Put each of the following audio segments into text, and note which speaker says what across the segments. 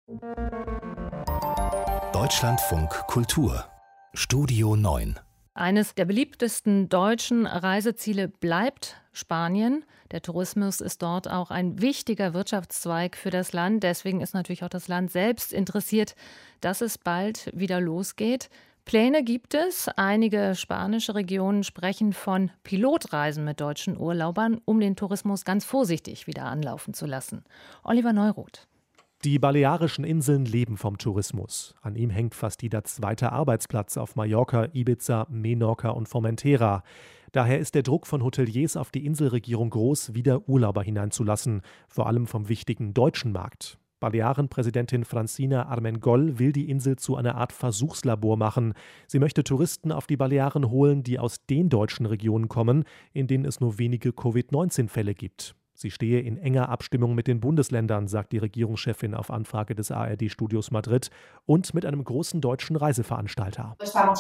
Speaker 1: Deutschlandfunk Kultur Studio 9.
Speaker 2: Eines der beliebtesten deutschen Reiseziele bleibt Spanien. Der Tourismus ist dort auch ein wichtiger Wirtschaftszweig für das Land. Deswegen ist natürlich auch das Land selbst interessiert, dass es bald wieder losgeht. Pläne gibt es. Einige spanische Regionen sprechen von Pilotreisen mit deutschen Urlaubern, um den Tourismus ganz vorsichtig wieder anlaufen zu lassen. Oliver Neuroth.
Speaker 3: Die Balearischen Inseln leben vom Tourismus. An ihm hängt fast jeder zweite Arbeitsplatz auf Mallorca, Ibiza, Menorca und Formentera. Daher ist der Druck von Hoteliers auf die Inselregierung groß, wieder Urlauber hineinzulassen, vor allem vom wichtigen deutschen Markt. Balearenpräsidentin Francina Armengol will die Insel zu einer Art Versuchslabor machen. Sie möchte Touristen auf die Balearen holen, die aus den deutschen Regionen kommen, in denen es nur wenige Covid-19-Fälle gibt. Sie stehe in enger Abstimmung mit den Bundesländern, sagt die Regierungschefin auf Anfrage des ARD-Studios Madrid und mit einem großen deutschen Reiseveranstalter.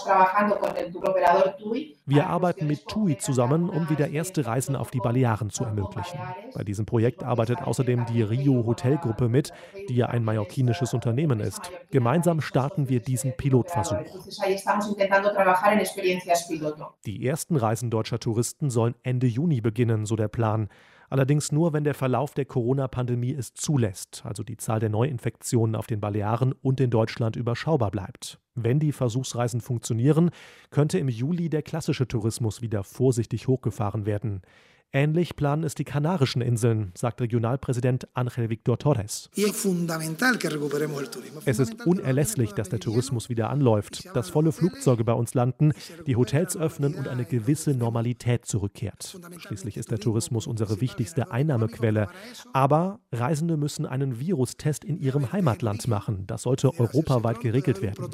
Speaker 3: Wir arbeiten mit TUI zusammen, um wieder erste Reisen auf die Balearen zu ermöglichen. Bei diesem Projekt arbeitet außerdem die Rio Hotelgruppe mit, die ja ein mallorquinisches Unternehmen ist. Gemeinsam starten wir diesen Pilotversuch. Die ersten Reisen deutscher Touristen sollen Ende Juni beginnen, so der Plan. Allerdings nur, wenn der Verlauf der Corona-Pandemie es zulässt, also die Zahl der Neuinfektionen auf den Balearen und in Deutschland überschaubar bleibt. Wenn die Versuchsreisen funktionieren, könnte im Juli der klassische Tourismus wieder vorsichtig hochgefahren werden. Ähnlich planen es die Kanarischen Inseln, sagt Regionalpräsident Ángel Víctor Torres. Es ist unerlässlich, dass der Tourismus wieder anläuft, dass volle Flugzeuge bei uns landen, die Hotels öffnen und eine gewisse Normalität zurückkehrt. Schließlich ist der Tourismus unsere wichtigste Einnahmequelle. Aber Reisende müssen einen Virustest in ihrem Heimatland machen. Das sollte europaweit geregelt werden.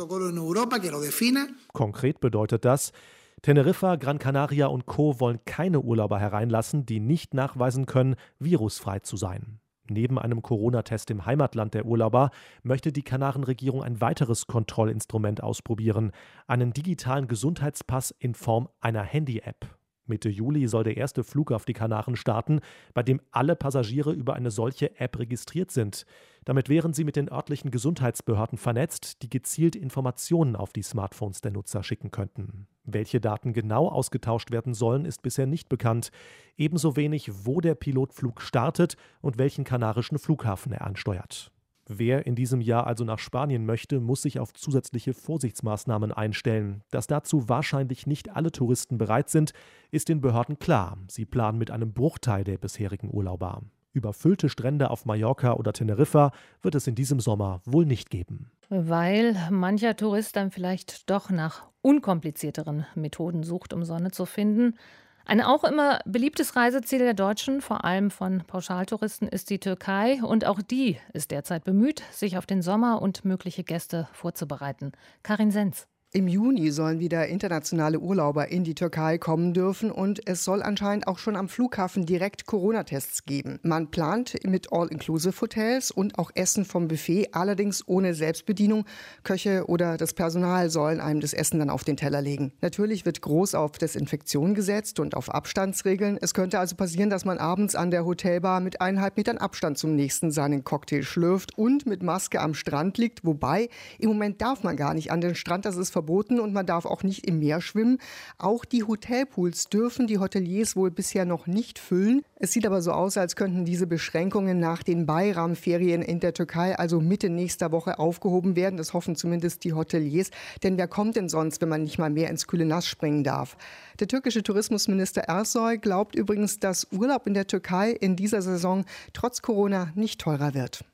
Speaker 3: Konkret bedeutet das, Teneriffa, Gran Canaria und Co. wollen keine Urlauber hereinlassen, die nicht nachweisen können, virusfrei zu sein. Neben einem Corona-Test im Heimatland der Urlauber möchte die Kanarenregierung ein weiteres Kontrollinstrument ausprobieren, einen digitalen Gesundheitspass in Form einer Handy-App. Mitte Juli soll der erste Flug auf die Kanaren starten, bei dem alle Passagiere über eine solche App registriert sind. Damit wären sie mit den örtlichen Gesundheitsbehörden vernetzt, die gezielt Informationen auf die Smartphones der Nutzer schicken könnten. Welche Daten genau ausgetauscht werden sollen, ist bisher nicht bekannt. Ebenso wenig, wo der Pilotflug startet und welchen kanarischen Flughafen er ansteuert. Wer in diesem Jahr also nach Spanien möchte, muss sich auf zusätzliche Vorsichtsmaßnahmen einstellen. Dass dazu wahrscheinlich nicht alle Touristen bereit sind, ist den Behörden klar. Sie planen mit einem Bruchteil der bisherigen Urlauber. Überfüllte Strände auf Mallorca oder Teneriffa wird es in diesem Sommer wohl nicht geben.
Speaker 2: Weil mancher Tourist dann vielleicht doch nach unkomplizierteren Methoden sucht, um Sonne zu finden. Ein auch immer beliebtes Reiseziel der Deutschen, vor allem von Pauschaltouristen, ist die Türkei. Und auch die ist derzeit bemüht, sich auf den Sommer und mögliche Gäste vorzubereiten. Karin Senz.
Speaker 4: Im Juni sollen wieder internationale Urlauber in die Türkei kommen dürfen und es soll anscheinend auch schon am Flughafen direkt Corona-Tests geben. Man plant mit All-Inclusive-Hotels und auch Essen vom Buffet, allerdings ohne Selbstbedienung. Köche oder das Personal sollen einem das Essen dann auf den Teller legen. Natürlich wird groß auf Desinfektion gesetzt und auf Abstandsregeln. Es könnte also passieren, dass man abends an der Hotelbar mit 1,5 Metern Abstand zum nächsten seinen Cocktail schlürft und mit Maske am Strand liegt. Wobei, im Moment darf man gar nicht an den Strand, das ist verboten und man darf auch nicht im Meer schwimmen. Auch die Hotelpools dürfen die Hoteliers wohl bisher noch nicht füllen. Es sieht aber so aus, als könnten diese Beschränkungen nach den Bayram-Ferien in der Türkei also Mitte nächster Woche aufgehoben werden. Das hoffen zumindest die Hoteliers. Denn wer kommt denn sonst, wenn man nicht mal mehr ins kühle Nass springen darf? Der türkische Tourismusminister Ersoy glaubt übrigens, dass Urlaub in der Türkei in dieser Saison trotz Corona nicht teurer wird.